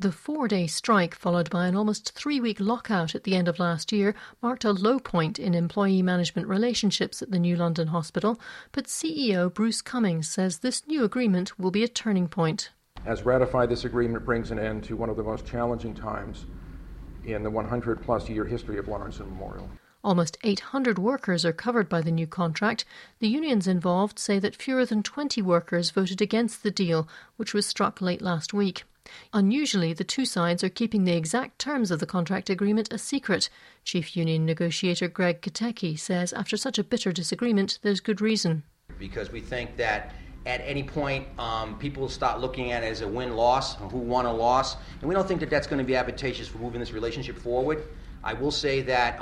The 4-day strike, followed by an almost 3-week lockout at the end of last year, marked a low point in employee management relationships at the New London Hospital, but CEO Bruce Cummings says this new agreement will be a turning point. As ratified, this agreement brings an end to one of the most challenging times in the 100-plus year history of Lawrence Memorial. Almost 800 workers are covered by the new contract. The unions involved say that fewer than 20 workers voted against the deal, which was struck late last week. Unusually, the two sides are keeping the exact terms of the contract agreement a secret. Chief Union negotiator Greg Katecki says after such a bitter disagreement, there's good reason. Because we think that at any point, people will start looking at it as a win-loss, who won a loss, and we don't think that that's going to be advantageous for moving this relationship forward. I will say that,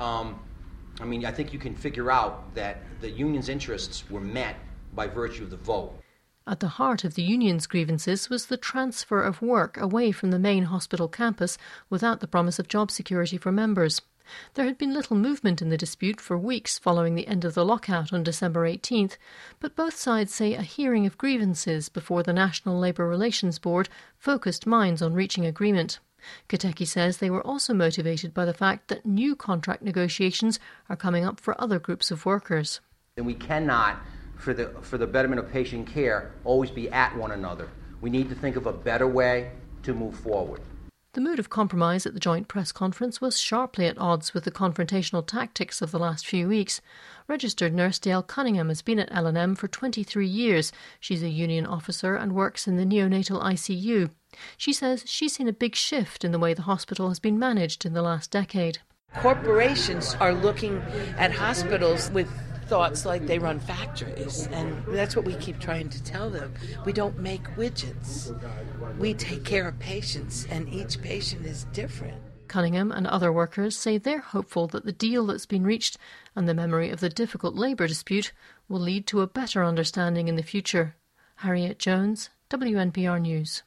I think you can figure out that the union's interests were met by virtue of the vote. At the heart of the union's grievances was the transfer of work away from the main hospital campus without the promise of job security for members. There had been little movement in the dispute for weeks following the end of the lockout on December 18th, but both sides say a hearing of grievances before the National Labour Relations Board focused minds on reaching agreement. Katecki says they were also motivated by the fact that new contract negotiations are coming up for other groups of workers. And we cannot, for the betterment of patient care, always be at one another. We need to think of a better way to move forward. The mood of compromise at the joint press conference was sharply at odds with the confrontational tactics of the last few weeks. Registered nurse Dale Cunningham has been at L&M for 23 years. She's a union officer and works in the neonatal ICU. She says she's seen a big shift in the way the hospital has been managed in the last decade. Corporations are looking at hospitals with thoughts like they run factories, and that's what we keep trying to tell them. We don't make widgets. We take care of patients, and each patient is different. Cunningham and other workers say they're hopeful that the deal that's been reached and the memory of the difficult labour dispute will lead to a better understanding in the future. Harriet Jones, WNPR News.